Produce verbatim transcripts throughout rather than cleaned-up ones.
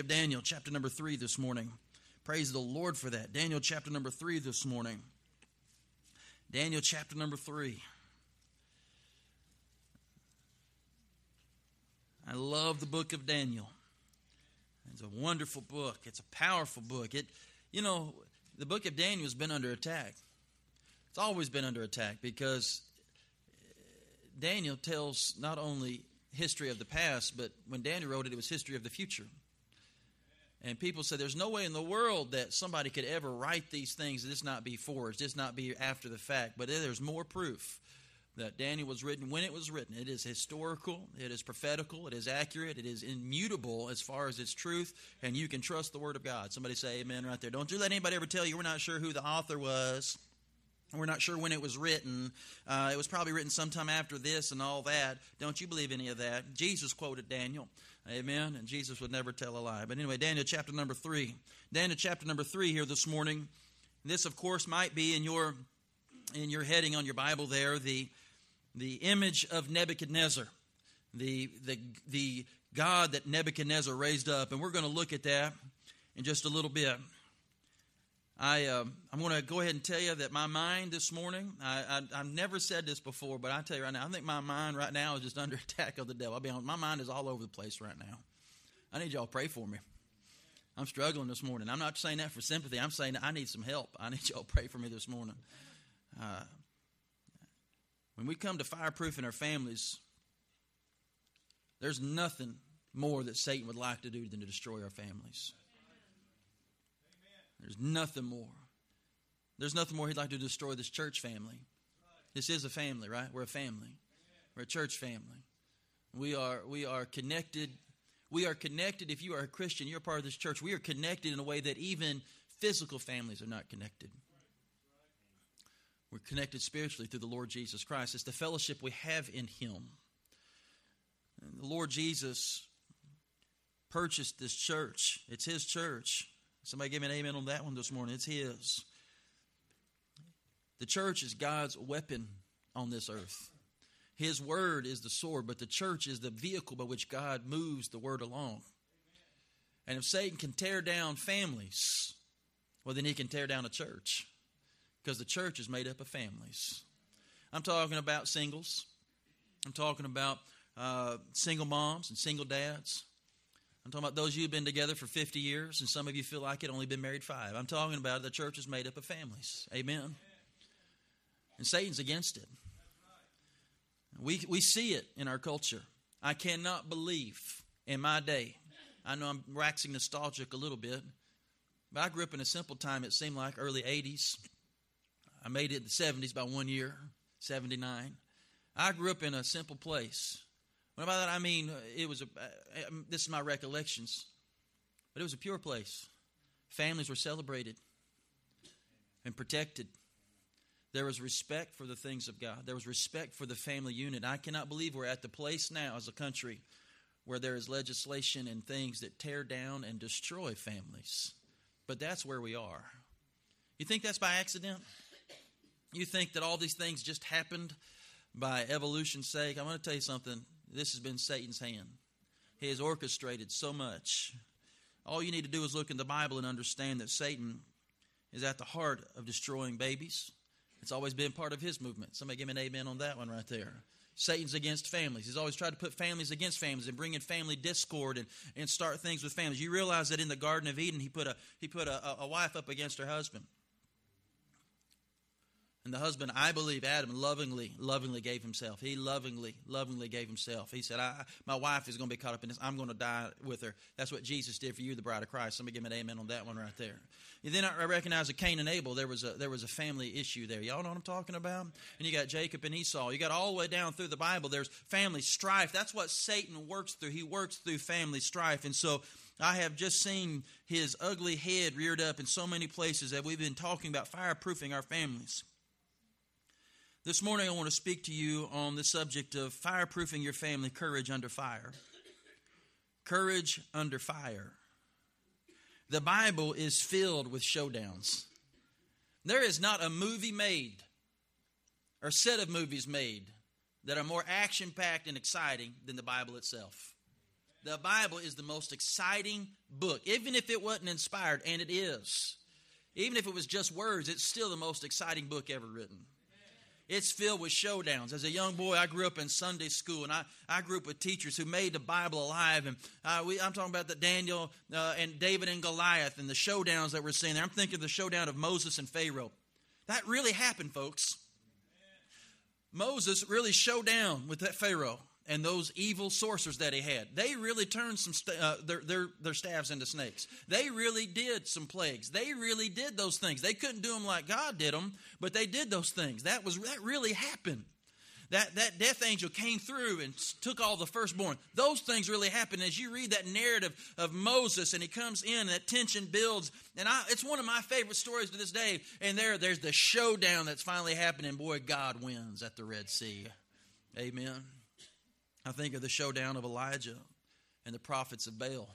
of Daniel, chapter number three this morning. Praise the Lord for that. Daniel chapter number three this morning. Daniel chapter number three. I love the book of Daniel. It's a wonderful book. It's a powerful book. It, you know, the book of Daniel has been under attack. It's always been under attack because Daniel tells not only history of the past, but when Daniel wrote it, it was history of the future. And people say there's no way in the world that somebody could ever write these things and this not be forged, this not be after the fact. But there's more proof that Daniel was written when it was written. It is historical, it is prophetical, it is accurate, it is immutable as far as its truth, and you can trust the Word of God. Somebody say amen right there. Don't you let anybody ever tell you we're not sure who the author was. We're not sure when it was written. Uh, it was probably written sometime after this and all that. Don't you believe any of that? Jesus quoted Daniel. Amen. And Jesus would never tell a lie. But anyway, Daniel chapter number three. Daniel chapter number three here this morning. This, of course, might be in your in your heading on your Bible there, the the image of Nebuchadnezzar, the the the God that Nebuchadnezzar raised up. And we're going to look at that in just a little bit. I, uh, I'm going to go ahead and tell you that my mind this morning, I, I, I've never said this before, but I tell you right now, I think my mind right now is just under attack of the devil. I'll be honest, my mind is all over the place right now. I need y'all to pray for me. I'm struggling this morning. I'm not saying that for sympathy. I'm saying that I need some help. I need y'all to pray for me this morning. Uh, when we come to fireproofing our families, there's nothing more that Satan would like to do than to destroy our families. There's nothing more. There's nothing more he'd like to destroy this church family. This is a family, right? We're a family. We're a church family. We are we are connected. We are connected. If you are a Christian, you're a part of this church. We are connected in a way that even physical families are not connected. We're connected spiritually through the Lord Jesus Christ. It's the fellowship we have in Him. And the Lord Jesus purchased this church. It's His church. Somebody give me an amen on that one this morning. It's His. The church is God's weapon on this earth. His word is the sword, but the church is the vehicle by which God moves the word along. And if Satan can tear down families, well, then he can tear down a church, because the church is made up of families. I'm talking about singles. I'm talking about uh, single moms and single dads. I'm talking about those of you who have been together for fifty years, and some of you feel like it, only been married five. I'm talking about the church is made up of families. Amen? And Satan's against it. We we see it in our culture. I cannot believe in my day, I know I'm waxing nostalgic a little bit, but I grew up in a simple time, it seemed like, early eighties. I made it in the seventies by one year, seventy-nine. I grew up in a simple place. What about that? I mean, it was a, uh, this is my recollections, but it was a pure place. Families were celebrated and protected. There was respect for the things of God. There was respect for the family unit. I cannot believe we're at the place now as a country where there is legislation and things that tear down and destroy families. But that's where we are. You think that's by accident? You think that all these things just happened by evolution's sake? I'm going to tell you something. This has been Satan's hand. He has orchestrated so much. All you need to do is look in the Bible and understand that Satan is at the heart of destroying babies. It's always been part of his movement. Somebody give me an amen on that one right there. Satan's against families. He's always tried to put families against families and bring in family discord and, and start things with families. You realize that in the Garden of Eden, he put a he put a, a wife up against her husband. And the husband, I believe, Adam, lovingly, lovingly gave himself. He lovingly, lovingly gave himself. He said, I, my wife is going to be caught up in this. I'm going to die with her. That's what Jesus did for you, the bride of Christ. Somebody give me an amen on that one right there. And then I recognize that Cain and Abel, there was a there was a family issue there. Y'all know what I'm talking about? And you got Jacob and Esau. You got all the way down through the Bible, there's family strife. That's what Satan works through. He works through family strife. And so I have just seen his ugly head reared up in so many places that we've been talking about fireproofing our families. This morning I want to speak to you on the subject of fireproofing your family, courage under fire. Courage under fire. The Bible is filled with showdowns. There is not a movie made or set of movies made that are more action-packed and exciting than the Bible itself. The Bible is the most exciting book, even if it wasn't inspired, and it is. Even if it was just words, it's still the most exciting book ever written. It's filled with showdowns. As a young boy, I grew up in Sunday school, and I, I grew up with teachers who made the Bible alive. And uh, we, I'm talking about the Daniel uh, and David and Goliath and the showdowns that we're seeing there. I'm thinking of the showdown of Moses and Pharaoh. That really happened, folks. Moses really showed down with that Pharaoh and those evil sorcerers that he had. They really turned some st- uh, their, their, their staffs into snakes. They really did some plagues. They really did those things. They couldn't do them like God did them, but they did those things. That was that really happened. That, that death angel came through and took all the firstborn. Those things really happened. As you read that narrative of Moses and he comes in and that tension builds. And I, it's one of my favorite stories to this day. And there, there's the showdown that's finally happening. Boy, God wins at the Red Sea. Amen. I think of the showdown of Elijah and the prophets of Baal.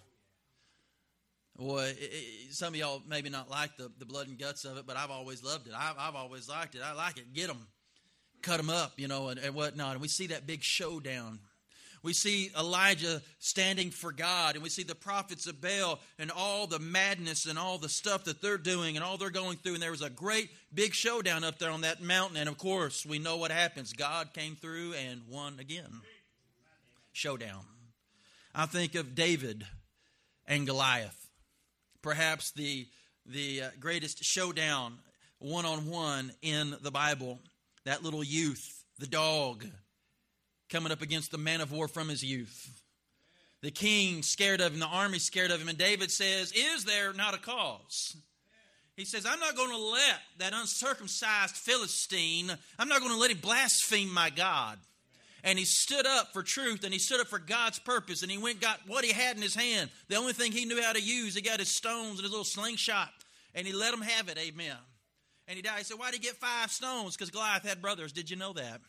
Boy, it, it, some of y'all maybe not like the, the blood and guts of it, but I've always loved it. I've, I've always liked it. I like it. Get them. Cut them up, you know, and, and whatnot. And we see that big showdown. We see Elijah standing for God, and we see the prophets of Baal and all the madness and all the stuff that they're doing and all they're going through. And there was a great big showdown up there on that mountain. And, of course, we know what happens. God came through and won again. Showdown. I think of David and Goliath. Perhaps the, the uh, greatest showdown one-on-one in the Bible. That little youth, the dog, coming up against the man of war from his youth. The king scared of him, the army scared of him, and David says, is there not a cause? He says, I'm not going to let that uncircumcised Philistine, I'm not going to let him blaspheme my God. And he stood up for truth, and he stood up for God's purpose, and he went and got what he had in his hand. The only thing he knew how to use, he got his stones and his little slingshot, and he let them have it, amen. And he died. He said, why did he get five stones? Because Goliath had brothers. Did you know that?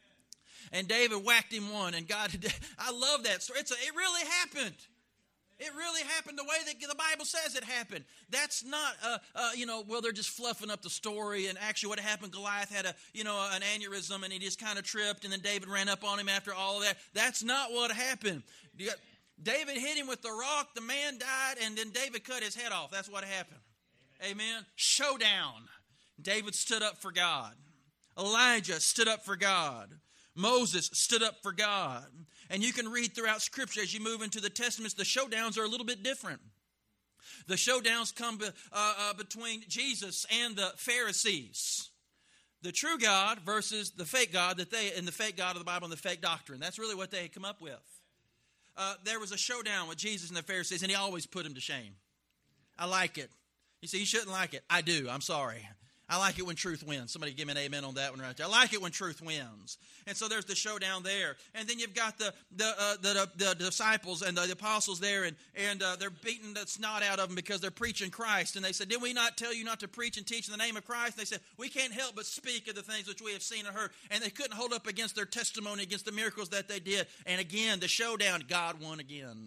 And David whacked him one, and God, I love that story. It's a, it really happened. It really happened the way that the Bible says it happened. That's not, uh, uh, you know, well, they're just fluffing up the story. And actually what happened, Goliath had a, you know, an aneurysm, and he just kind of tripped, and then David ran up on him after all of that. That's not what happened. David hit him with the rock, the man died, and then David cut his head off. That's what happened. Amen. Amen. Showdown. David stood up for God. Elijah stood up for God. Moses stood up for God. And you can read throughout Scripture as you move into the Testaments, the showdowns are a little bit different. The showdowns come be, uh, uh, between Jesus and the Pharisees. The true God versus the fake God that they, and the fake God of the Bible and the fake doctrine. That's really what they had come up with. Uh, there was a showdown with Jesus and the Pharisees, and he always put them to shame. I like it. You see, you shouldn't like it. I do. I'm sorry. I like it when truth wins. Somebody give me an amen on that one right there. I like it when truth wins. And so there's the showdown there. And then you've got the the uh, the, the, the disciples and the, the apostles there, and, and uh, they're beating the snot out of them because they're preaching Christ. And they said, did we not tell you not to preach and teach in the name of Christ? They said, we can't help but speak of the things which we have seen and heard. And they couldn't hold up against their testimony, against the miracles that they did. And again, the showdown, God won again.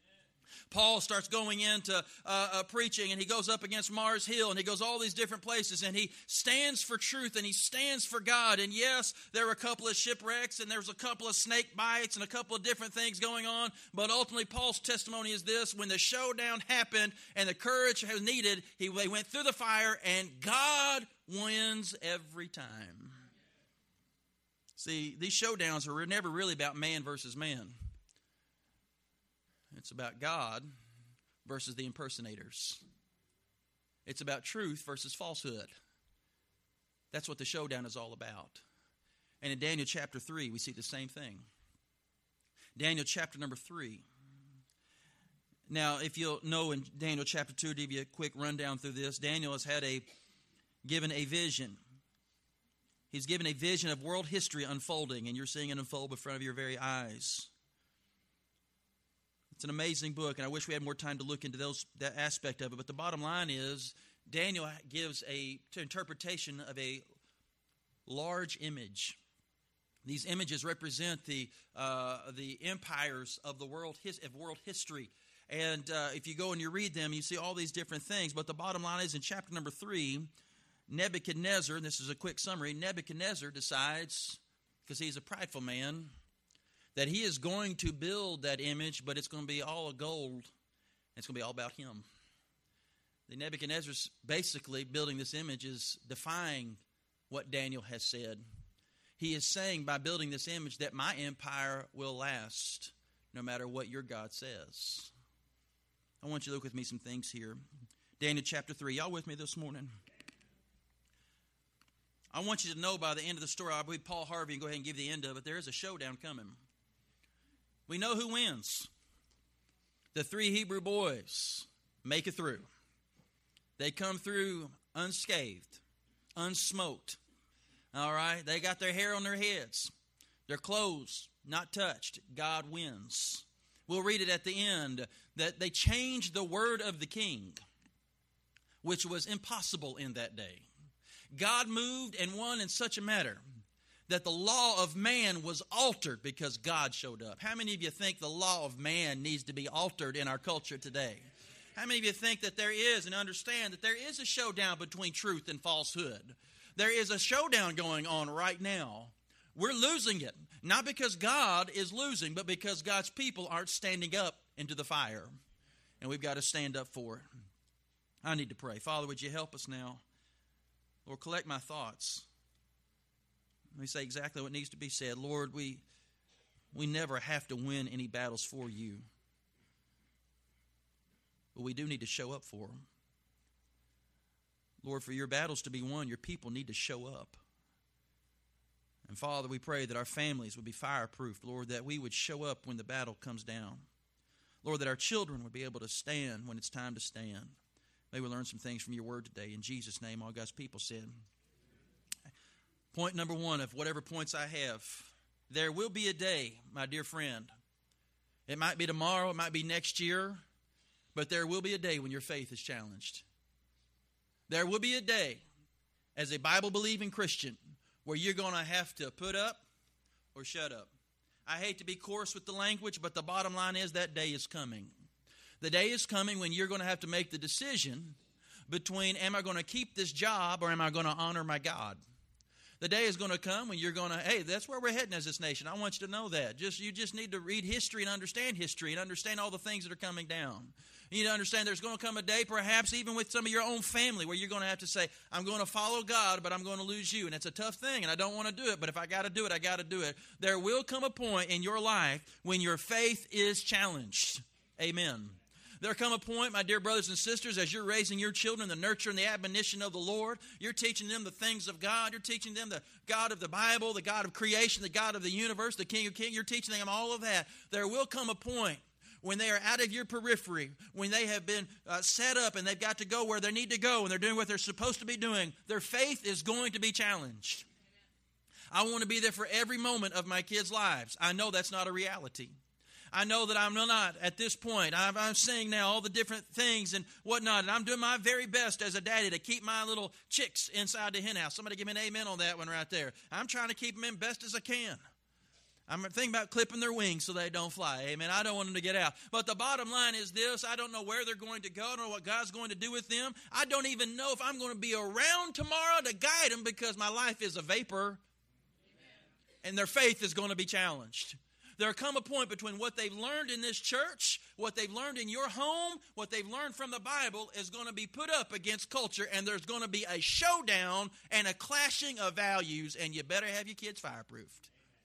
Paul starts going into uh, uh, preaching, and he goes up against Mars Hill, and he goes all these different places, and he stands for truth, and he stands for God. And yes, there were a couple of shipwrecks, and there was a couple of snake bites, and a couple of different things going on. But ultimately, Paul's testimony is this: when the showdown happened and the courage was needed, he they went through the fire, and God wins every time. See, these showdowns are never really about man versus man. It's about God versus the impersonators. It's about truth versus falsehood. That's what the showdown is all about. And in Daniel chapter three, we see the same thing. Daniel chapter number three. Now, if you'll know in Daniel chapter two, to give you a quick rundown through this, Daniel has had a given a vision. He's given a vision of world history unfolding, and you're seeing it unfold in front of your very eyes. It's an amazing book, and I wish we had more time to look into those that aspect of it. But the bottom line is, Daniel gives a interpretation of a large image. These images represent the uh, the empires of the world his, of world history. And uh, if you go and you read them, you see all these different things. But the bottom line is, in chapter number three, Nebuchadnezzar, and this is a quick summary, Nebuchadnezzar decides, because he's a prideful man, that he is going to build that image, but it's going to be all gold. It's going to be all about him. The Nebuchadnezzar's basically building this image is defying what Daniel has said. He is saying by building this image that my empire will last no matter what your God says. I want you to look with me some things here. Daniel chapter three. Y'all with me this morning? I want you to know by the end of the story, I believe Paul Harvey can go ahead and give the end of it. There is a showdown coming. We know who wins. The three Hebrew boys make it through. They come through unscathed, unsmoked. All right? They got their hair on their heads. Their clothes not touched. God wins. We'll read it at the end that they changed the word of the king, which was impossible in that day. God moved and won in such a manner that the law of man was altered because God showed up. How many of you think the law of man needs to be altered in our culture today? How many of you think that there is and understand that there is a showdown between truth and falsehood? There is a showdown going on right now. We're losing it, not because God is losing, but because God's people aren't standing up into the fire. And we've got to stand up for it. I need to pray. Father, would you help us now? Lord, collect my thoughts. Let me say exactly what needs to be said. Lord, we, we never have to win any battles for you. But we do need to show up for them. Lord, for your battles to be won, your people need to show up. And Father, we pray that our families would be fireproof. Lord, that we would show up when the battle comes down. Lord, that our children would be able to stand when it's time to stand. May we learn some things from your word today. In Jesus' name, all God's people said. Point number one of whatever points I have. There will be a day, my dear friend. It might be tomorrow, it might be next year, but there will be a day when your faith is challenged. There will be a day, as a Bible-believing Christian, where you're going to have to put up or shut up. I hate to be coarse with the language, but the bottom line is that day is coming. The day is coming when you're going to have to make the decision between, am I going to keep this job or am I going to honor my God? The day is going to come when you're going to, hey, that's where we're heading as this nation. I want you to know that. Just You just need to read history and understand history and understand all the things that are coming down. You need to understand there's going to come a day, perhaps even with some of your own family, where you're going to have to say, I'm going to follow God, but I'm going to lose you. And it's a tough thing, and I don't want to do it, but if I got to do it, I got to do it. There will come a point in your life when your faith is challenged. Amen. There come a point, my dear brothers and sisters, as you're raising your children, the nurture and the admonition of the Lord, you're teaching them the things of God. You're teaching them the God of the Bible, the God of creation, the God of the universe, the King of Kings. You're teaching them all of that. There will come a point when they are out of your periphery, when they have been uh, set up and they've got to go where they need to go and they're doing what they're supposed to be doing, their faith is going to be challenged. I want to be there for every moment of my kids' lives. I know that's not a reality. I know that I'm not at this point. I'm, I'm saying now all the different things and whatnot, and I'm doing my very best as a daddy to keep my little chicks inside the hen house. Somebody give me an amen on that one right there. I'm trying to keep them in best as I can. I'm thinking about clipping their wings so they don't fly. Amen. I don't want them to get out. But the bottom line is this. I don't know where they're going to go. I don't know what God's going to do with them. I don't even know if I'm going to be around tomorrow to guide them because my life is a vapor. Amen. And their faith is going to be challenged. There'll come a point between what they've learned in this church, what they've learned in your home, what they've learned from the Bible is going to be put up against culture, and there's going to be a showdown and a clashing of values, and you better have your kids fireproofed.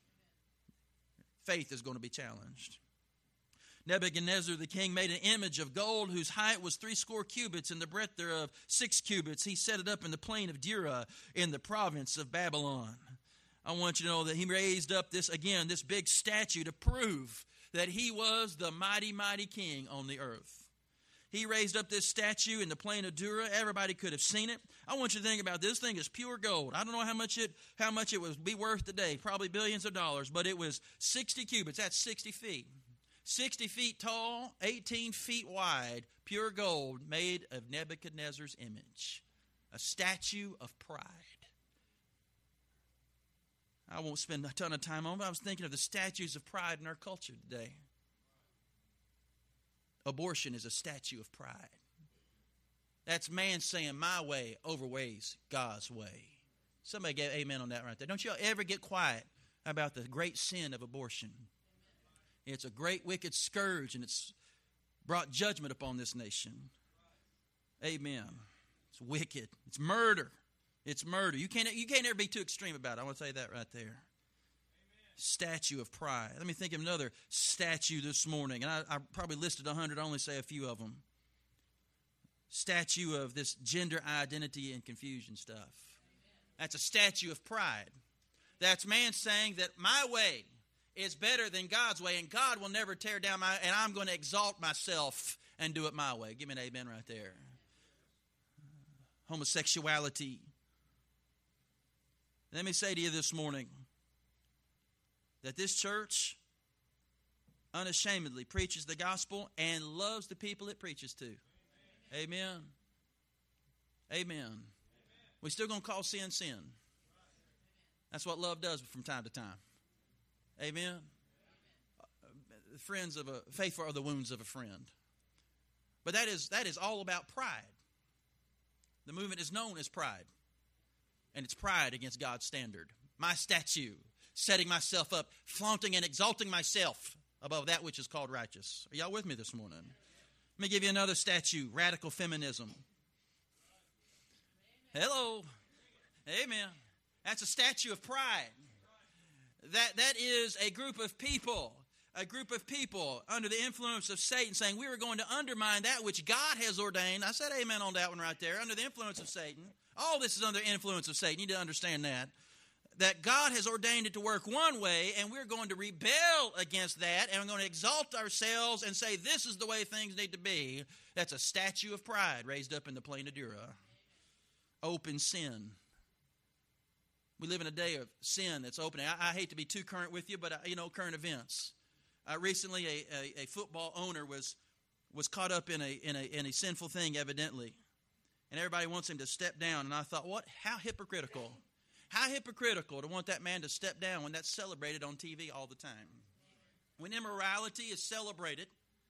Faith is going to be challenged. Nebuchadnezzar the king made an image of gold whose height was three score cubits and the breadth thereof six cubits. He set it up in the plain of Dura in the province of Babylon. I want you to know that he raised up this, again, this big statue to prove that he was the mighty, mighty king on the earth. He raised up this statue in the plain of Dura. Everybody could have seen it. I want you to think about this. This thing is pure gold. I don't know how much it how much it would be worth today, probably billions of dollars, but it was sixty cubits. That's sixty feet. sixty feet tall, eighteen feet wide, pure gold made of Nebuchadnezzar's image. A statue of pride. I won't spend a ton of time on it, but I was thinking of the statues of pride in our culture today. Abortion is a statue of pride. That's man saying my way overweighs God's way. Somebody get amen on that right there. Don't you ever get quiet about the great sin of abortion. It's a great wicked scourge, and it's brought judgment upon this nation. Amen. It's wicked. It's murder. It's murder. You can't, you can't ever be too extreme about it. I want to tell you that right there. Amen. Statue of pride. Let me think of another statue this morning. And I, I probably listed a hundred. I only say a few of them. Statue of this gender identity and confusion stuff. Amen. That's a statue of pride. That's man saying that my way is better than God's way, and God will never tear down my, and I'm going to exalt myself and do it my way. Give me an amen right there. Homosexuality. Let me say to you this morning that this church unashamedly preaches the gospel and loves the people it preaches to. Amen. Amen. Amen. We're still going to call sin sin. That's what love does from time to time. Amen. The friends of a faithful are the wounds of a friend. But that is that is all about pride. The movement is known as pride. And it's pride against God's standard. My statue, setting myself up, flaunting and exalting myself above that which is called righteous. Are y'all with me this morning? Let me give you another statue, radical feminism. Hello. Amen. That's a statue of pride. That that is a group of people, a group of people under the influence of Satan saying we were going to undermine that which God has ordained. I said amen on that one right there. Under the influence of Satan. All this is under the influence of Satan. You need to understand that. That God has ordained it to work one way, and we're going to rebel against that, and we're going to exalt ourselves and say this is the way things need to be. That's a statue of pride raised up in the plain of Dura. Open sin. We live in a day of sin that's opening. I, I hate to be too current with you, but, I, you know, current events. Uh, recently, a, a, a football owner was was caught up in a, in a in a sinful thing, evidently. And everybody wants him to step down. And I thought, what? How hypocritical. How hypocritical to want that man to step down when that's celebrated on T V all the time. When immorality is celebrated.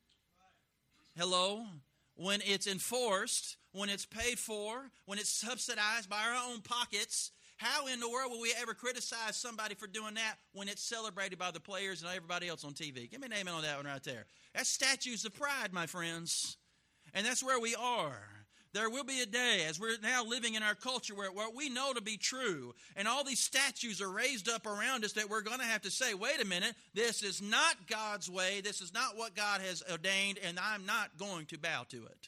Hello? When it's enforced, when it's paid for, when it's subsidized by our own pockets. How in the world will we ever criticize somebody for doing that when it's celebrated by the players and everybody else on T V? Give me an amen on that one right there. That's statues of pride, my friends. And that's where we are. There will be a day, as we're now living in our culture, where what we know to be true, and all these statues are raised up around us, that we're going to have to say, wait a minute, this is not God's way, this is not what God has ordained, and I'm not going to bow to it.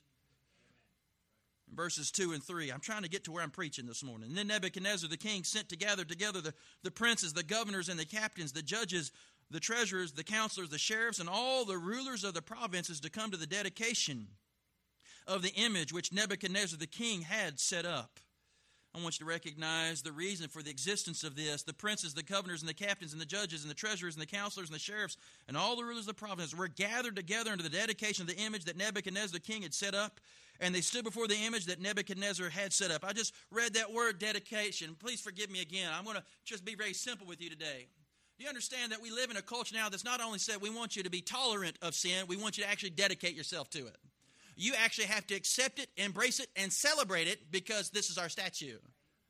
Verses two and three. I'm trying to get to where I'm preaching this morning. And then Nebuchadnezzar the king sent to gather together the, the princes, the governors, and the captains, the judges, the treasurers, the counselors, the sheriffs, and all the rulers of the provinces to come to the dedication of the image which Nebuchadnezzar the king had set up. I want you to recognize the reason for the existence of this. The princes, the governors, and the captains, and the judges, and the treasurers, and the counselors, and the sheriffs, and all the rulers of the provinces were gathered together under the dedication of the image that Nebuchadnezzar the king had set up. And they stood before the image that Nebuchadnezzar had set up. I just read that word dedication. Please forgive me again. I'm going to just be very simple with you today. Do you understand that we live in a culture now that's not only said we want you to be tolerant of sin, we want you to actually dedicate yourself to it. You actually have to accept it, embrace it, and celebrate it because this is our statue.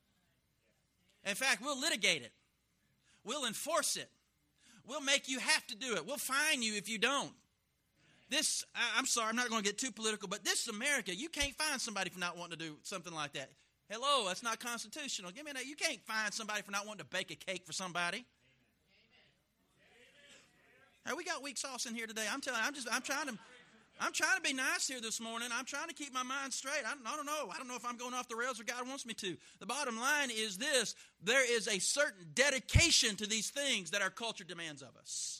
In fact, we'll litigate it. We'll enforce it. We'll make you have to do it. We'll fine you if you don't. This, I'm sorry, I'm not going to get too political, but this is America. You can't find somebody for not wanting to do something like that. Hello, that's not constitutional. Give me that. You can't find somebody for not wanting to bake a cake for somebody. Hey, we got weak sauce in here today. I'm telling you, I'm just, I'm trying to, I'm trying to be nice here this morning. I'm trying to keep my mind straight. I, I don't know. I don't know if I'm going off the rails or God wants me to. The bottom line is this: there is a certain dedication to these things that our culture demands of us.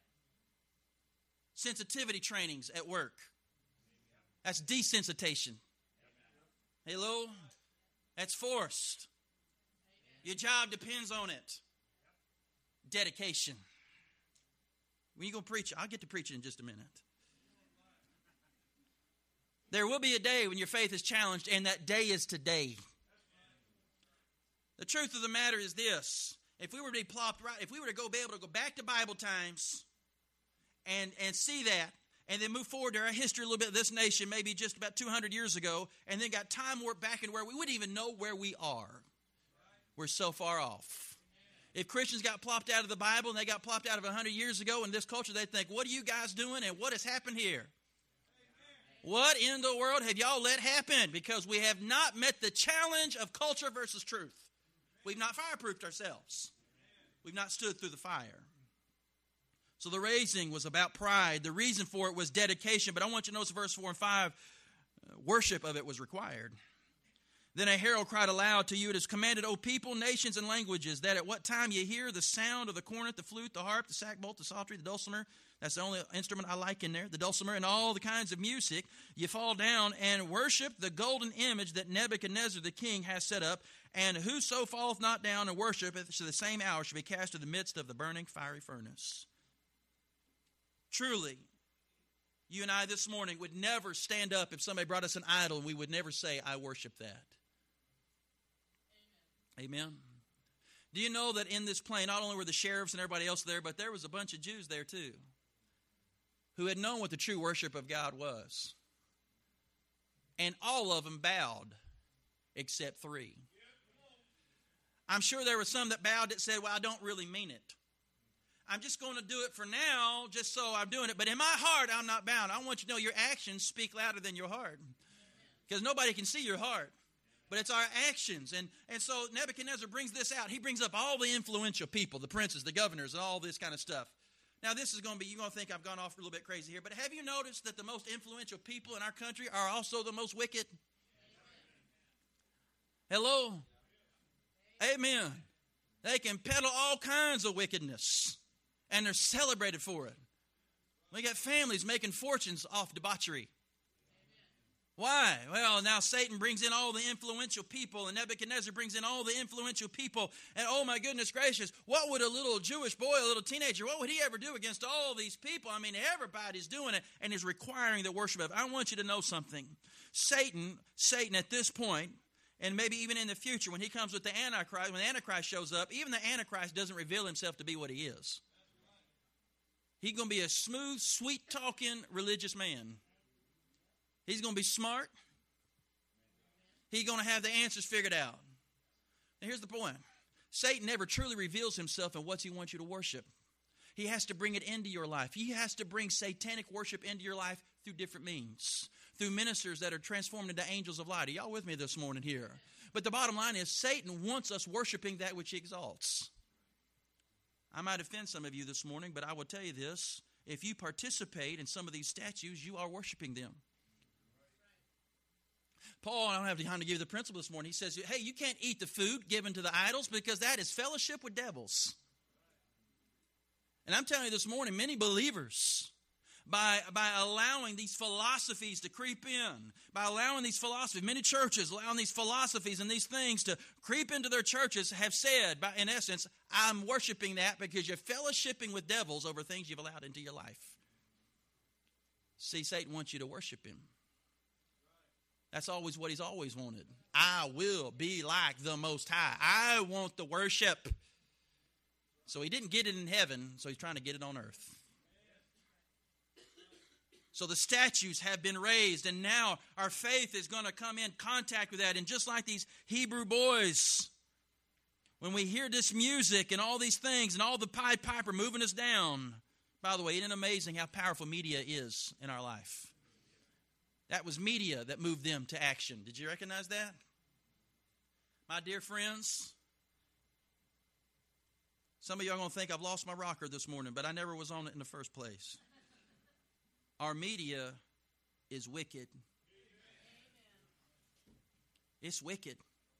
Sensitivity trainings at work. That's desensitization. Hello? That's forced. Your job depends on it. Dedication. When you go preach, I'll get to preaching in just a minute. There will be a day when your faith is challenged, and that day is today. The truth of the matter is this: if we were to be plopped right, if we were to go be able to go back to Bible times and and see that, and then move forward to our history a little bit of this nation, maybe just about two hundred years ago, and then got time warp back into where we wouldn't even know where we are. We're so far off. If Christians got plopped out of the Bible and they got plopped out of one hundred years ago in this culture, they'd think, what are you guys doing and what has happened here? What in the world have y'all let happen? Because we have not met the challenge of culture versus truth. We've not fireproofed ourselves. We've not stood through the fire. So the raising was about pride. The reason for it was dedication. But I want you to notice verse four and five, worship of it was required. Then a herald cried aloud to you, it is commanded, O people, nations, and languages, that at what time you hear the sound of the cornet, the flute, the harp, the sackbut, the psaltery, the dulcimer, that's the only instrument I like in there, the dulcimer, and all the kinds of music, you fall down and worship the golden image that Nebuchadnezzar the king has set up, and whoso falleth not down and worshipeth to the same hour shall be cast to the midst of the burning fiery furnace. Truly, you and I this morning would never stand up if somebody brought us an idol, and we would never say, I worship that. Amen. Do you know that in this plane, not only were the sheriffs and everybody else there, but there was a bunch of Jews there too, who had known what the true worship of God was. And all of them bowed, except three. I'm sure there were some that bowed that said, well, I don't really mean it. I'm just going to do it for now, just so I'm doing it. But in my heart, I'm not bound. I want you to know your actions speak louder than your heart. Because nobody can see your heart. But it's our actions. And, and so Nebuchadnezzar brings this out. He brings up all the influential people, the princes, the governors, and all this kind of stuff. Now, this is going to be, you're going to think I've gone off a little bit crazy here, but have you noticed that the most influential people in our country are also the most wicked? Hello? Amen. They can peddle all kinds of wickedness, and they're celebrated for it. We got families making fortunes off debauchery. Why? Well, now Satan brings in all the influential people, and Nebuchadnezzar brings in all the influential people. And oh my goodness gracious, what would a little Jewish boy, a little teenager, what would he ever do against all these people? I mean, everybody's doing it and is requiring the worship of it. I want you to know something. Satan, Satan at this point, and maybe even in the future, when he comes with the Antichrist, when the Antichrist shows up, even the Antichrist doesn't reveal himself to be what he is. He's going to be a smooth, sweet-talking religious man. He's going to be smart. He's going to have the answers figured out. Now here's the point. Satan never truly reveals himself in what he wants you to worship. He has to bring it into your life. He has to bring satanic worship into your life through different means. Through ministers that are transformed into angels of light. Are y'all with me this morning here? But the bottom line is Satan wants us worshiping that which he exalts. I might offend some of you this morning, but I will tell you this. If you participate in some of these statues, you are worshiping them. Paul, I don't have time to give you the principle this morning. He says, hey, you can't eat the food given to the idols because that is fellowship with devils. And I'm telling you this morning, many believers, by, by allowing these philosophies to creep in, by allowing these philosophies, many churches allowing these philosophies and these things to creep into their churches have said, by, in essence, I'm worshiping that because you're fellowshipping with devils over things you've allowed into your life. See, Satan wants you to worship him. That's always what he's always wanted. I will be like the Most High. I want the worship. So he didn't get it in heaven, so he's trying to get it on earth. So the statues have been raised, and now our faith is going to come in contact with that. And just like these Hebrew boys, when we hear this music and all these things and all the Pied Piper moving us down, by the way, isn't it amazing how powerful media is in our life? That was media that moved them to action. Did you recognize that? My dear friends, some of y'all are going to think I've lost my rocker this morning, but I never was on it in the first place. Our media is wicked. It's wicked.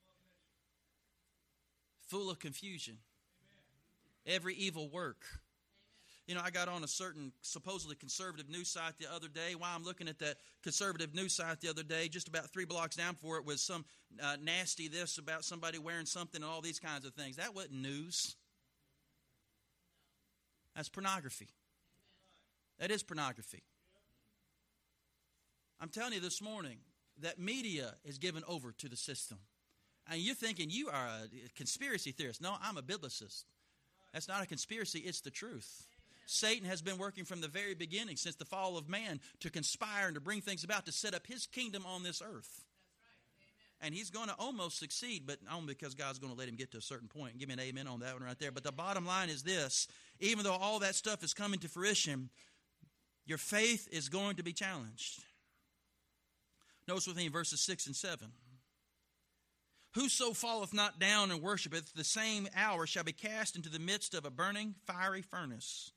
Full of confusion. Every evil work. You know, I got on a certain supposedly conservative news site the other day. While I'm looking at that conservative news site the other day, just about three blocks down for it was some uh, nasty this about somebody wearing something and all these kinds of things. That wasn't news. That's pornography. That is pornography. I'm telling you this morning that media is given over to the system. And you're thinking you are a conspiracy theorist. No, I'm a biblicist. That's not a conspiracy. It's the truth. Satan has been working from the very beginning, since the fall of man, to conspire and to bring things about to set up his kingdom on this earth. And he's going to almost succeed, but only because God's going to let him get to a certain point. Give me an amen on that one right there. But the bottom line is this. Even though all that stuff is coming to fruition, your faith is going to be challenged. Notice with me verses six and seven. Whoso falleth not down and worshipeth, the same hour shall be cast into the midst of a burning fiery furnace.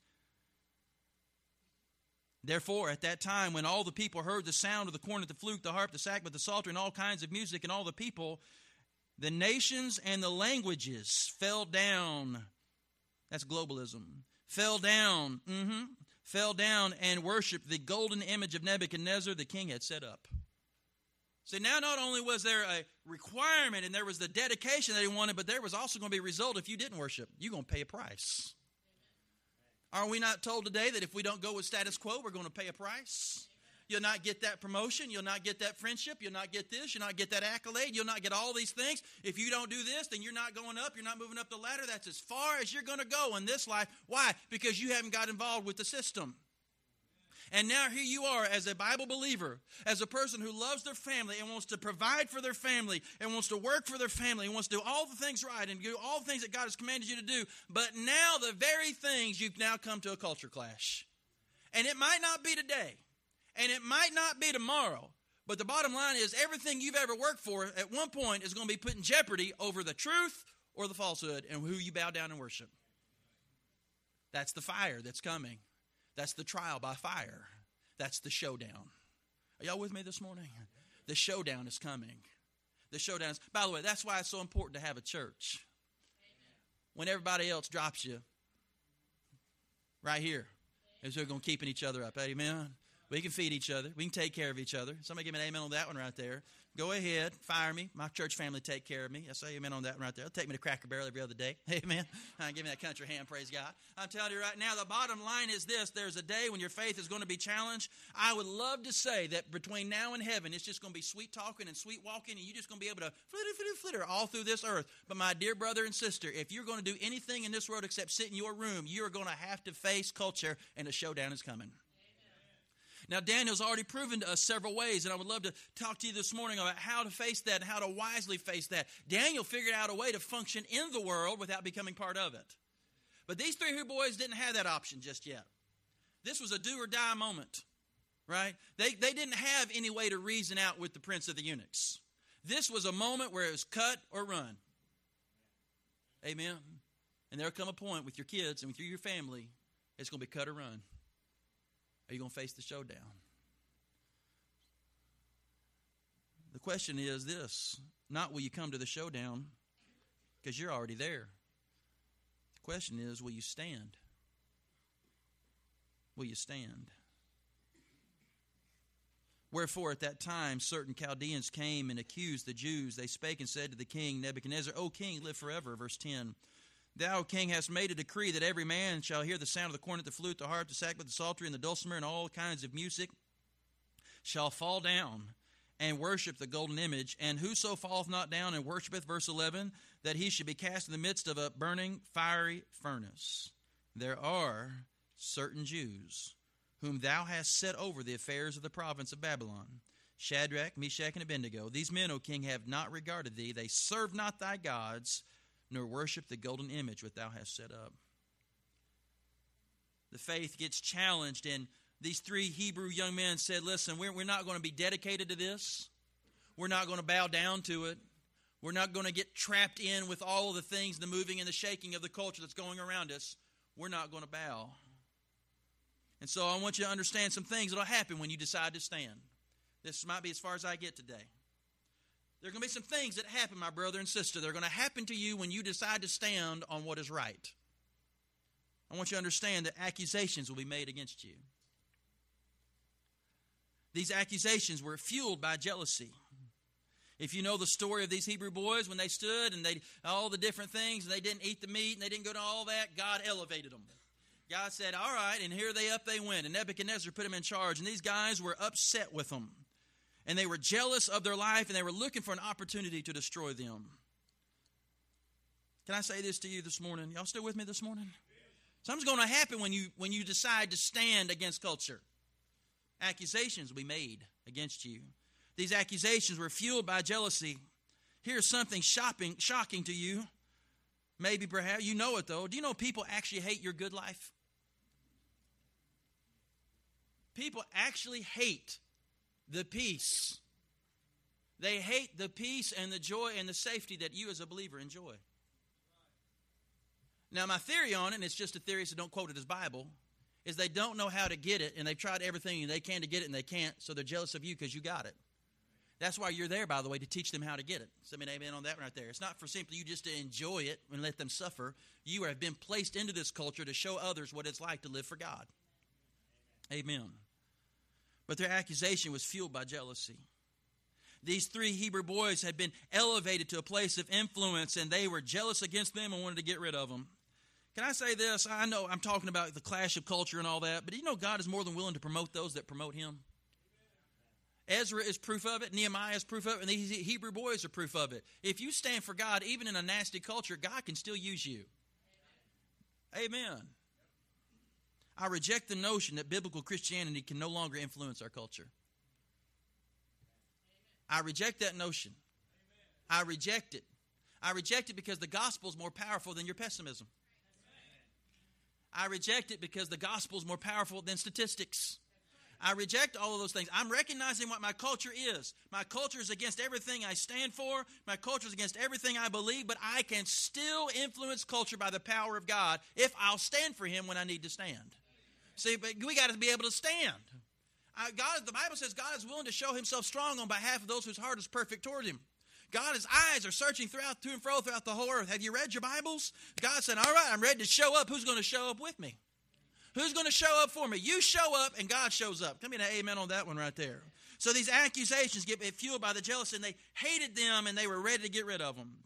Therefore, at that time, when all the people heard the sound of the cornet, the flute, the harp, the sackbut, the psaltery, and all kinds of music, and all the people, the nations and the languages fell down. That's globalism. Fell down, mm-hmm, fell down and worshiped the golden image of Nebuchadnezzar the king had set up. See, now not only was there a requirement and there was the dedication that he wanted, but there was also going to be a result if you didn't worship. You're going to pay a price. Are we not told today that if we don't go with status quo, we're going to pay a price? You'll not get that promotion. You'll not get that friendship. You'll not get this. You'll not get that accolade. You'll not get all these things. If you don't do this, then you're not going up. You're not moving up the ladder. That's as far as you're going to go in this life. Why? Because you haven't got involved with the system. And now here you are as a Bible believer, as a person who loves their family and wants to provide for their family and wants to work for their family and wants to do all the things right and do all the things that God has commanded you to do. But now the very things you've now come to a culture clash. And it might not be today. And it might not be tomorrow. But the bottom line is everything you've ever worked for at one point is going to be put in jeopardy over the truth or the falsehood and who you bow down and worship. That's the fire that's coming. That's the trial by fire. That's the showdown. Are y'all with me this morning? The showdown is coming. The showdown is, by the way, that's why it's so important to have a church. Amen. When everybody else drops you, right here, is we're going to keep each other up. Amen. We can feed each other. We can take care of each other. Somebody give me an amen on that one right there. Go ahead. Fire me. My church family take care of me. I say amen on that one right there. They'll take me to Cracker Barrel every other day. Amen. Give me that country hand, praise God. I'm telling you right now, the bottom line is this. There's a day when your faith is going to be challenged. I would love to say that between now and heaven, it's just going to be sweet talking and sweet walking, and you're just going to be able to flitter, flitter, flitter all through this earth. But my dear brother and sister, if you're going to do anything in this world except sit in your room, you're going to have to face culture, and a showdown is coming. Now, Daniel's already proven to us several ways, and I would love to talk to you this morning about how to face that and how to wisely face that. Daniel figured out a way to function in the world without becoming part of it. But these three Hebrew boys didn't have that option just yet. This was a do-or-die moment, right? They, they didn't have any way to reason out with the prince of the eunuchs. This was a moment where it was cut or run. Amen? And there'll come a point with your kids and with your family, it's going to be cut or run. Are you going to face the showdown? The question is this. Not will you come to the showdown, because you're already there. The question is, will you stand? Will you stand? Wherefore at that time certain Chaldeans came and accused the Jews. They spake and said to the king Nebuchadnezzar, O king, live forever. Verse ten. Thou, king, hast made a decree that every man shall hear the sound of the cornet, the flute, the harp, the sackbut, the psaltery, and the dulcimer, and all kinds of music, shall fall down and worship the golden image. And whoso falleth not down and worshipeth, verse eleven, that he should be cast in the midst of a burning fiery furnace. There are certain Jews whom thou hast set over the affairs of the province of Babylon, Shadrach, Meshach, and Abednego. These men, O king, have not regarded thee. They serve not thy gods, nor worship the golden image which thou hast set up. The faith gets challenged, and these three Hebrew young men said, listen, we're, we're not going to be dedicated to this. We're not going to bow down to it. We're not going to get trapped in with all of the things, the moving and the shaking of the culture that's going around us. We're not going to bow. And so I want you to understand some things that will happen when you decide to stand. This might be as far as I get today. There are going to be some things that happen, my brother and sister. They're going to happen to you when you decide to stand on what is right. I want you to understand that accusations will be made against you. These accusations were fueled by jealousy. If you know the story of these Hebrew boys, when they stood and they all the different things, and they didn't eat the meat, and they didn't go to all that, God elevated them. God said, all right, and here they up they went. And Nebuchadnezzar put them in charge, and these guys were upset with them. And they were jealous of their life, and they were looking for an opportunity to destroy them. Can I say this to you this morning? Y'all still with me this morning? Something's going to happen when you when you decide to stand against culture. Accusations will be made against you. These accusations were fueled by jealousy. Here's something shopping, shocking to you. Maybe perhaps, you know it though. Do you know people actually hate your good life? People actually hate the peace. They hate the peace and the joy and the safety that you as a believer enjoy. Now, my theory on it, and it's just a theory, so don't quote it as Bible, is they don't know how to get it, and they've tried everything they can to get it, and they can't, so they're jealous of you because you got it. That's why you're there, by the way, to teach them how to get it. Somebody amen on that right there. It's not for simply you just to enjoy it and let them suffer. You have been placed into this culture to show others what it's like to live for God. Amen. But their accusation was fueled by jealousy. These three Hebrew boys had been elevated to a place of influence, and they were jealous against them and wanted to get rid of them. Can I say this? I know I'm talking about the clash of culture and all that, but you know God is more than willing to promote those that promote Him. Ezra is proof of it. Nehemiah is proof of it. And these Hebrew boys are proof of it. If you stand for God, even in a nasty culture, God can still use you. Amen. Amen. I reject the notion that biblical Christianity can no longer influence our culture. I reject that notion. I reject it. I reject it because the gospel is more powerful than your pessimism. I reject it because the gospel is more powerful than statistics. I reject all of those things. I'm recognizing what my culture is. My culture is against everything I stand for. My culture is against everything I believe, but I can still influence culture by the power of God if I'll stand for Him when I need to stand. See, but we got to be able to stand. I, God, the Bible says God is willing to show Himself strong on behalf of those whose heart is perfect toward Him. God's eyes are searching throughout, to and fro throughout the whole earth. Have you read your Bibles? God said, all right, I'm ready to show up. Who's going to show up with me? Who's going to show up for me? You show up and God shows up. Come in, amen on that one right there. So these accusations get fueled by the jealousy, and they hated them and they were ready to get rid of them.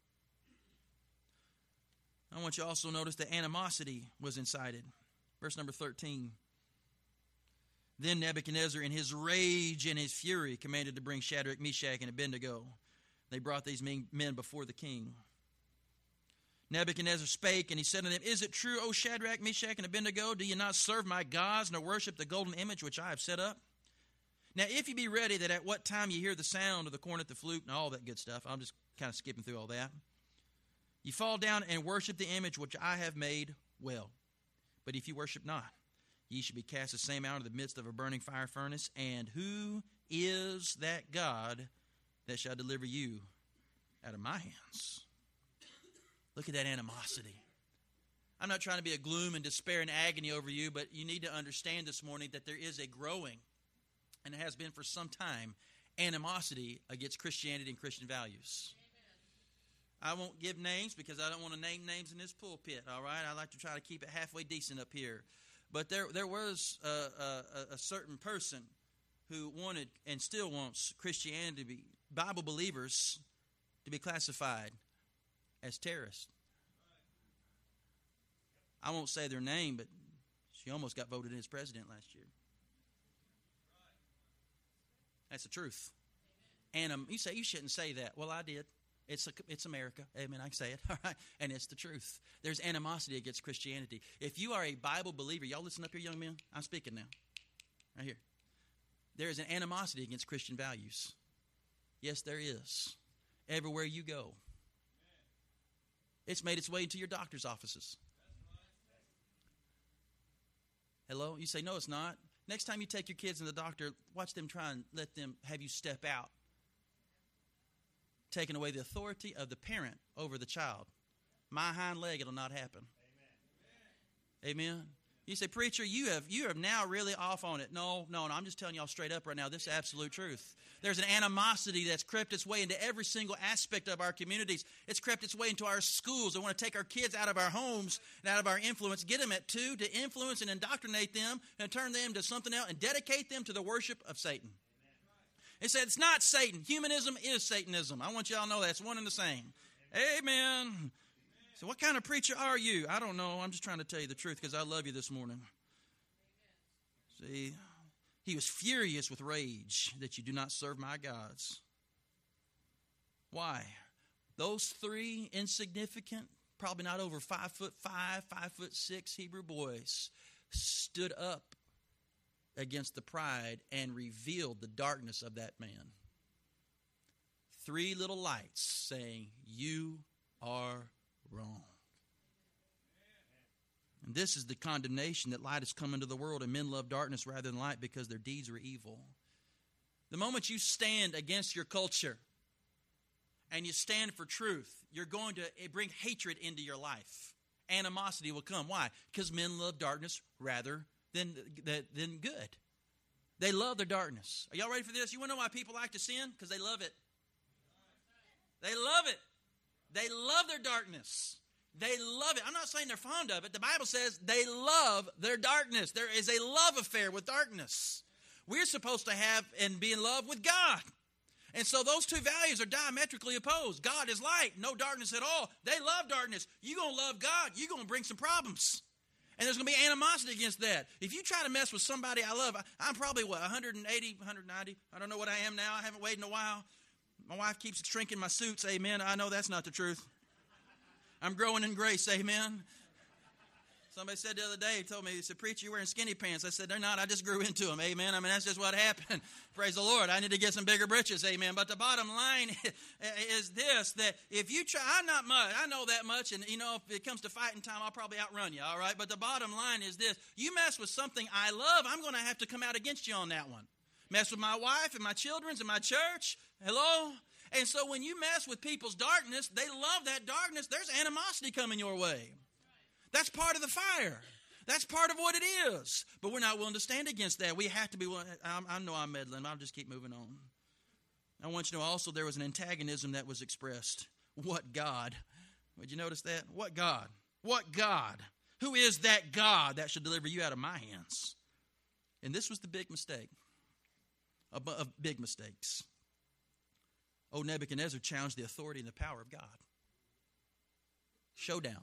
I want you to also notice that animosity was incited. Verse number thirteen. Then Nebuchadnezzar, in his rage and his fury, commanded to bring Shadrach, Meshach, and Abednego. They brought these men before the king. Nebuchadnezzar spake, and he said to them, Is it true, O Shadrach, Meshach, and Abednego? Do you not serve my gods, nor worship the golden image which I have set up? Now, if you be ready that at what time you hear the sound of the cornet, the flute, and all that good stuff, I'm just kind of skipping through all that, you fall down and worship the image which I have made, well. But if you worship not, ye shall be cast the same out of the midst of a burning fire furnace. And who is that God that shall deliver you out of my hands? Look at that animosity. I'm not trying to be a gloom and despair and agony over you, but you need to understand this morning that there is a growing, and it has been for some time, animosity against Christianity and Christian values. Amen. I won't give names because I don't want to name names in this pulpit, all right? I like to try to keep it halfway decent up here. But there, there was a, a, a certain person who wanted and still wants Christianity to be, Bible believers to be classified as terrorists. I won't say their name, but she almost got voted in as president last year. That's the truth. And um, you say you shouldn't say that. Well, I did. It's a, it's America. Amen. I can say it. All right. And it's the truth. There's animosity against Christianity. If you are a Bible believer, y'all listen up here, young men. I'm speaking now. Right here. There is an animosity against Christian values. Yes, there is. Everywhere you go. It's made its way into your doctor's offices. Hello? You say, no, it's not. Next time you take your kids to the doctor, watch them try and let them have you step out. Taking away the authority of the parent over the child. My hind leg, it'll not happen. Amen. Amen. You say, preacher, you have you are now really off on it. No, no, no. I'm just telling y'all straight up right now. This is absolute truth. There's an animosity that's crept its way into every single aspect of our communities. It's crept its way into our schools. They want to take our kids out of our homes and out of our influence, get them at two to influence and indoctrinate them and turn them to something else and dedicate them to the worship of Satan. It said it's not Satan. Humanism is Satanism. I want y'all to know that. It's one and the same. Amen. Amen. So what kind of preacher are you? I don't know. I'm just trying to tell you the truth because I love you this morning. Amen. See, he was furious with rage that you do not serve my gods. Why? Those three insignificant, probably not over five foot five, five foot six Hebrew boys stood up against the pride and revealed the darkness of that man. three little lights saying, you are wrong. And this is the condemnation that light has come into the world, and men love darkness rather than light because their deeds are evil. The moment you stand against your culture and you stand for truth, you're going to bring hatred into your life. Animosity will come. Why? Because men love darkness rather than, than good. They love their darkness. Are y'all ready for this? You want to know why people like to sin? Because they love it. They love it. They love their darkness. They love it. I'm not saying they're fond of it. The Bible says they love their darkness. There is a love affair with darkness. We're supposed to have and be in love with God. And so those two values are diametrically opposed. God is light, no darkness at all. They love darkness. You're going to love God, you're going to bring some problems. And there's going to be animosity against that. If you try to mess with somebody I love, I'm probably, what, one hundred eighty, one hundred ninety? I don't know what I am now. I haven't weighed in a while. My wife keeps shrinking my suits. Amen. I know that's not the truth. I'm growing in grace. Amen. Somebody said the other day, he told me, he said, preacher, you're wearing skinny pants. I said, they're not. I just grew into them. Amen. I mean, that's just what happened. Praise the Lord. I need to get some bigger britches. Amen. But the bottom line is this, that if you try, I'm not much. I know that much. And, you know, if it comes to fighting time, I'll probably outrun you. All right. But the bottom line is this. You mess with something I love, I'm going to have to come out against you on that one. Mess with my wife and my children's and my church. Hello? And so when you mess with people's darkness, they love that darkness. There's animosity coming your way. That's part of the fire. That's part of what it is. But we're not willing to stand against that. We have to be willing. I, I know I'm meddling. I'll just keep moving on. I want you to know also there was an antagonism that was expressed. What God? Would you notice that? What God? What God? Who is that God that should deliver you out of my hands? And this was the big mistake of, of big mistakes. Oh, Nebuchadnezzar challenged the authority and the power of God. Showdown.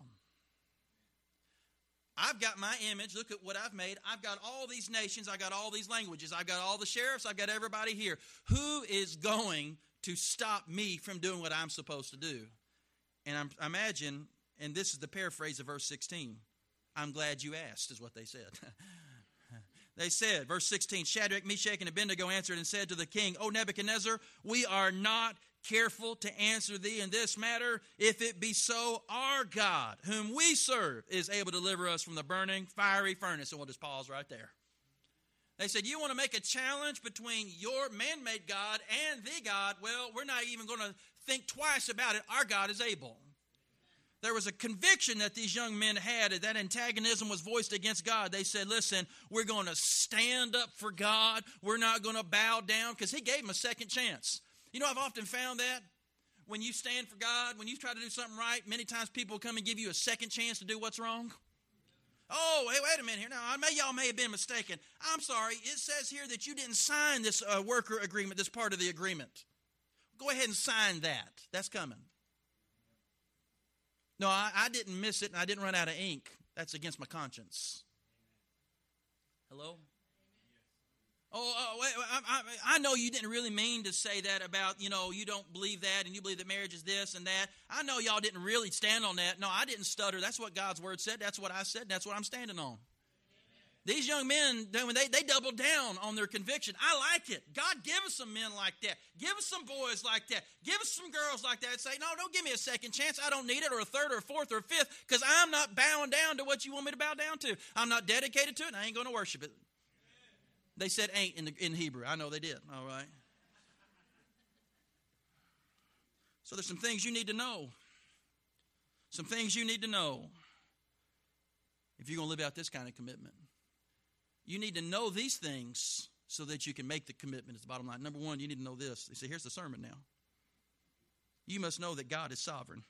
I've got my image. Look at what I've made. I've got all these nations. I've got all these languages. I've got all the sheriffs. I've got everybody here. Who is going to stop me from doing what I'm supposed to do? And I'm, I imagine, and this is the paraphrase of verse sixteen, I'm glad you asked, is what they said. They said, verse sixteen, Shadrach, Meshach, and Abednego answered and said to the king, O Nebuchadnezzar, we are not careful to answer thee in this matter. If it be so, our God, whom we serve, is able to deliver us from the burning, fiery furnace. And we'll just pause right there. They said, you want to make a challenge between your man-made God and the God? Well, we're not even going to think twice about it. Our God is able. There was a conviction that these young men had. That antagonism was voiced against God. They said, listen, we're going to stand up for God. We're not going to bow down, because he gave them a second chance. You know, I've often found that when you stand for God, when you try to do something right, many times people come and give you a second chance to do what's wrong. Oh, hey, wait a minute here. Now, I may, y'all may have been mistaken. I'm sorry. It says here that you didn't sign this uh, worker agreement, this part of the agreement. Go ahead and sign that. That's coming. No, I, I didn't miss it, and I didn't run out of ink. That's against my conscience. Hello? Oh, oh wait, I, I, I know you didn't really mean to say that about, you know, you don't believe that, and you believe that marriage is this and that. I know y'all didn't really stand on that. No, I didn't stutter. That's what God's word said. That's what I said. That's what I'm standing on. These young men, they, they doubled down on their conviction. I like it. God, give us some men like that. Give us some boys like that. Give us some girls like that. Say, no, don't give me a second chance. I don't need it, or a third or a fourth or a fifth, because I'm not bowing down to what you want me to bow down to. I'm not dedicated to it, and I ain't going to worship it. They said ain't in, the, in Hebrew. I know they did. All right. So there's some things you need to know. Some things you need to know if you're going to live out this kind of commitment. You need to know these things so that you can make the commitment, is the bottom line. Number one, you need to know this. They say, here's the sermon now. You must know that God is sovereign.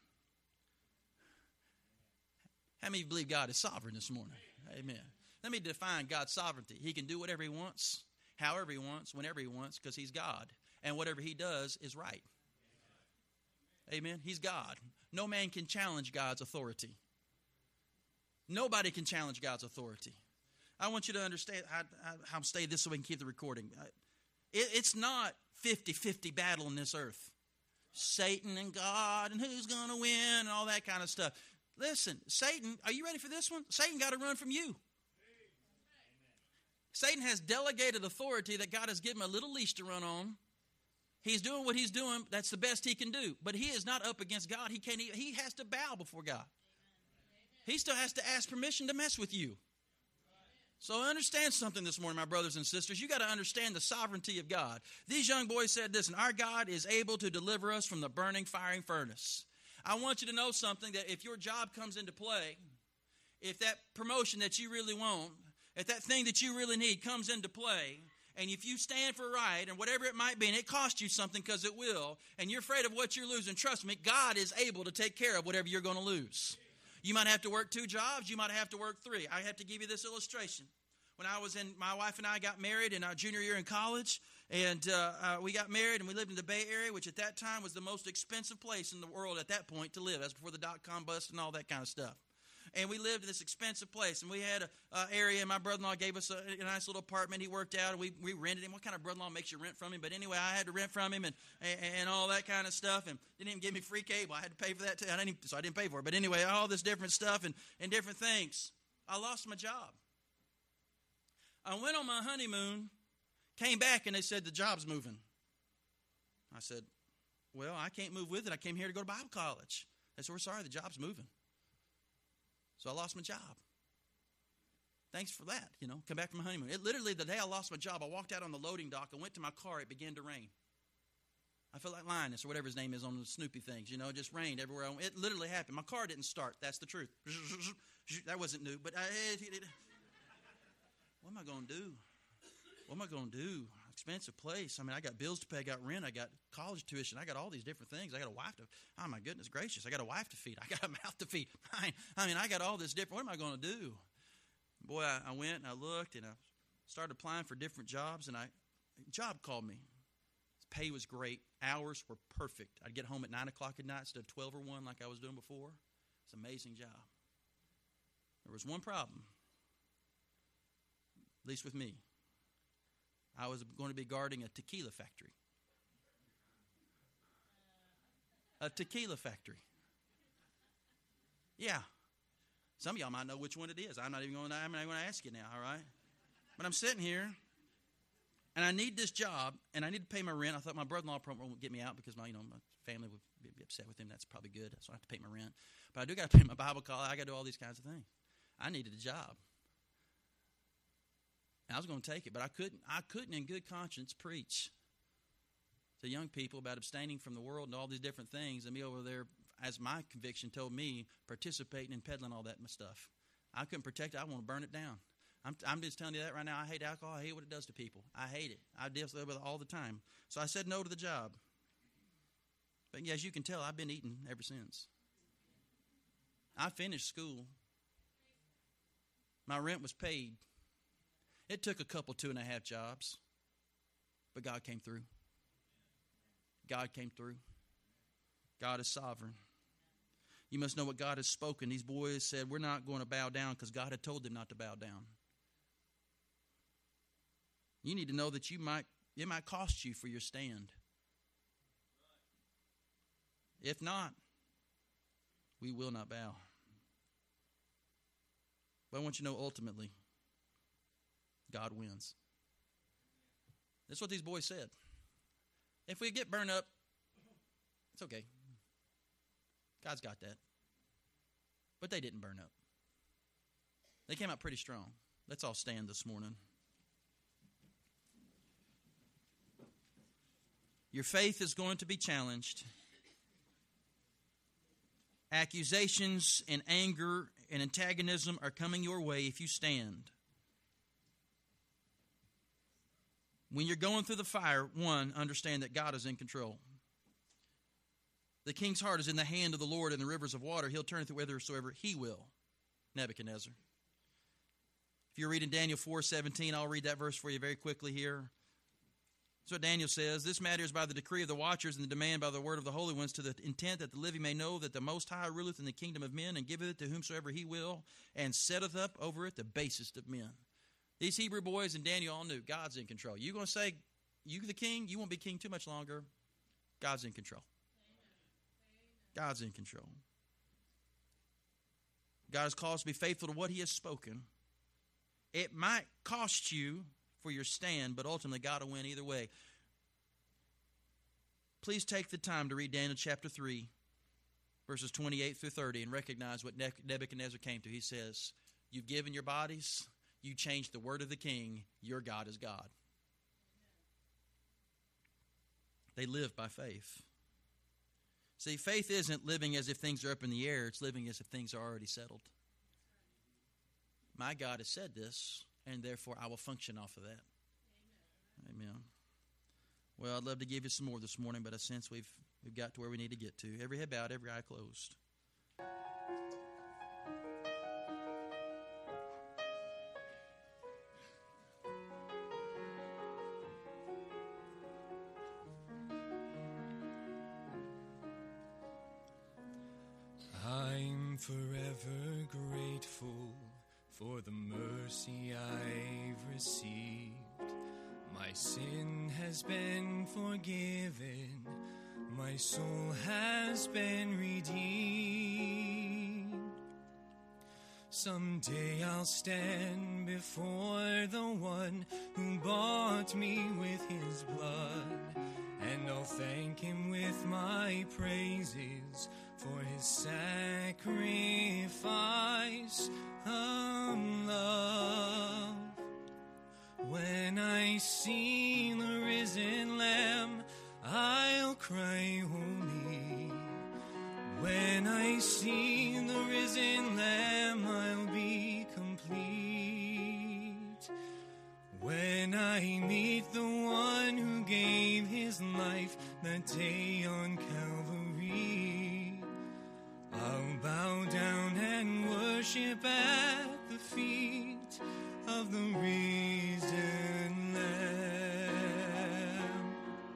How many of you believe God is sovereign this morning? Amen. Let me define God's sovereignty. He can do whatever he wants, however he wants, whenever he wants, because he's God. And whatever he does is right. Amen. He's God. No man can challenge God's authority. Nobody can challenge God's authority. I want you to understand, I, I, I'll stay this so we can keep the recording. It, it's not fifty-fifty battle in this earth. Satan and God, and who's going to win, and all that kind of stuff. Listen, Satan, are you ready for this one? Satan got to run from you. Satan has delegated authority that God has given him a little leash to run on. He's doing what he's doing. That's the best he can do. But he is not up against God. He can't. Even, he has to bow before God. He still has to ask permission to mess with you. So understand something this morning, my brothers and sisters. You got to understand the sovereignty of God. These young boys said this, and our God is able to deliver us from the burning, firing furnace. I want you to know something, that if your job comes into play, if that promotion that you really want, if that thing that you really need comes into play, and if you stand for right, and whatever it might be, and it costs you something, because it will, and you're afraid of what you're losing, trust me, God is able to take care of whatever you're going to lose. You might have to work two jobs. You might have to work three. I have to give you this illustration. When I was in, my wife and I got married in our junior year in college, and uh, uh, we got married, and we lived in the Bay Area, which at that time was the most expensive place in the world at that point to live. That's before the dot-com bust and all that kind of stuff. And we lived in this expensive place, and we had a uh, area, and my brother-in-law gave us a, a nice little apartment. He worked out, and we, we rented him. What kind of brother-in-law makes you rent from him? But anyway, I had to rent from him and, and, and all that kind of stuff, and didn't even give me free cable. I had to pay for that, too. I didn't even, so I didn't pay for it. But anyway, all this different stuff and, and different things. I lost my job. I went on my honeymoon, came back, and they said, the job's moving. I said, well, I can't move with it. I came here to go to Bible college. They said, we're sorry, the job's moving. So I lost my job. Thanks for that, you know, come back from my honeymoon. It literally, the day I lost my job, I walked out on the loading dock and went to my car. It began to rain. I felt like Linus or whatever his name is on the Snoopy things, you know, it just rained everywhere. It literally happened. My car didn't start. That's the truth. That wasn't new, but I, it, it, what am I going to do? What am I going to do? Expensive place. I mean, I got bills to pay. I got rent. I got college tuition. I got all these different things. I got a wife to, oh my goodness gracious. I got a wife to feed. I got a mouth to feed. I mean, I got all this different. What am I going to do? Boy, I, I went and I looked and I started applying for different jobs, and I, a job called me. Pay was great. Hours were perfect. I'd get home at nine o'clock at night instead of twelve or one like I was doing before. It's an amazing job. There was one problem, at least with me. I was going to be guarding a tequila factory. A tequila factory. Yeah. Some of y'all might know which one it is. I'm not even going to, I'm not going to ask you now, all right? But I'm sitting here, and I need this job, and I need to pay my rent. I thought my brother-in-law probably won't get me out because my, you know, my family would be upset with him. That's probably good. So I have to pay my rent. But I do got to pay my Bible college. I got to do all these kinds of things. I needed a job. I was going to take it, but I couldn't. I couldn't in good conscience preach to young people about abstaining from the world and all these different things, and me over there, as my conviction told me, participating and peddling all that stuff. I couldn't protect it. I want to burn it down. I'm, I'm just telling you that right now. I hate alcohol. I hate what it does to people. I hate it. I deal with it all the time. So I said no to the job. But as you can tell, I've been eating ever since. I finished school. My rent was paid. It took a couple, two and a half jobs, but God came through. God came through. God is sovereign. You must know what God has spoken. These boys said, we're not going to bow down because God had told them not to bow down. You need to know that you might, it might cost you for your stand. If not, we will not bow. But I want you to know ultimately, God wins. That's what these boys said. If we get burned up, it's okay. God's got that. But they didn't burn up. They came out pretty strong. Let's all stand this morning. Your faith is going to be challenged. Accusations and anger and antagonism are coming your way if you stand. When you're going through the fire, one, understand that God is in control. The king's heart is in the hand of the Lord, and the rivers of water, he'll turn it whithersoever he will. Nebuchadnezzar. If you're reading Daniel four seventeen, I'll read that verse for you very quickly here. That's what Daniel says. This matter is by the decree of the watchers and the demand by the word of the holy ones, to the intent that the living may know that the Most High ruleth in the kingdom of men, and giveth it to whomsoever he will, and setteth up over it the basest of men. These Hebrew boys and Daniel all knew God's in control. You're going to say, you the king, you won't be king too much longer. God's in control. God's in control. God has called us to be faithful to what he has spoken. It might cost you for your stand, but ultimately God will win either way. please take the time to read Daniel chapter three, verses twenty-eight through thirty, and recognize what Nebuchadnezzar came to. He says, you've given your bodies, you changed the word of the king, your God is God. They live by faith. See, faith isn't living as if things are up in the air. It's living as if things are already settled. My God has said this, and therefore I will function off of that. Amen. Amen. Well, I'd love to give you some more this morning, but I sense we've we've got to where we need to get to. Every head bowed, every eye closed. I'm forever grateful for the mercy I've received. My sin has been forgiven, my soul has been redeemed. Someday I'll stand before the one who bought me with his blood, and I'll thank him with my praises for his sacrifice of love. When I see the risen Lamb, I'll cry holy. When I see the risen Lamb, I'll be complete. When I meet the one who gave his life that day on Calvary, I'll bow down and worship at the feet of the risen Lamb.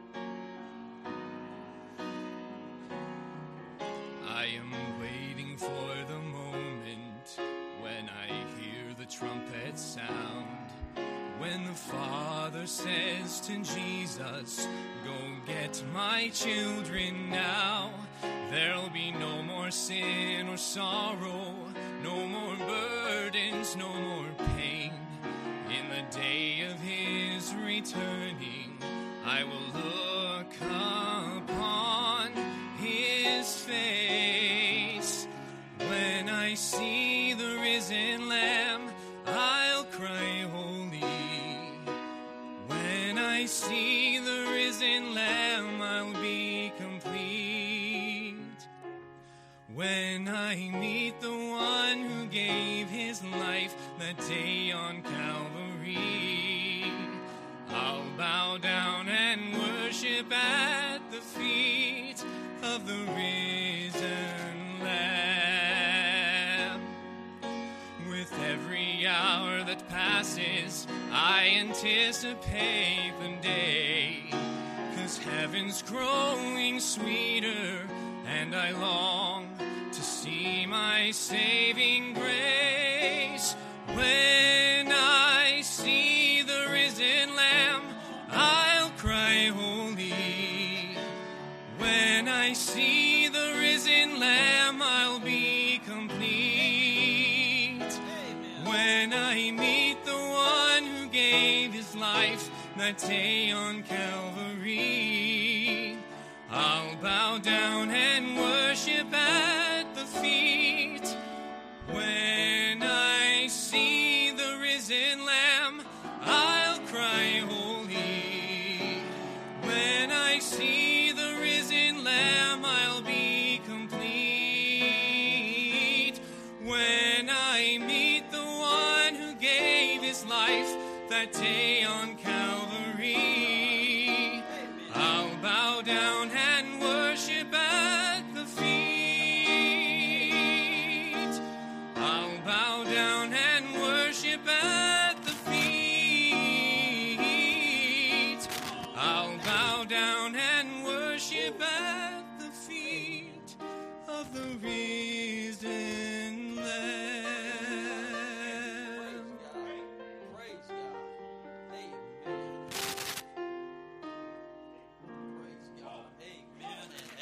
I am waiting for the moment when I hear the trumpet sound, when the Father says to Jesus, go get my children now. There'll be no more sin or sorrow, no more burdens, no more pain. In the day of his returning, I will look upon his face. When I see the risen Lamb, I'll cry holy. When I see the risen Lamb, I'll be complete. When I meet the one who gave his life that day on Calvary, I'll bow down and worship at the feet of the risen Lamb. With every hour that passes, I anticipate the day, 'cause heaven's growing sweeter, and I long to see my saving grace. When I see the risen Lamb, I'll cry holy. When I see the risen Lamb, I'll be complete. Amen. When I meet the one who gave his life that day on Calvary, I'll bow down and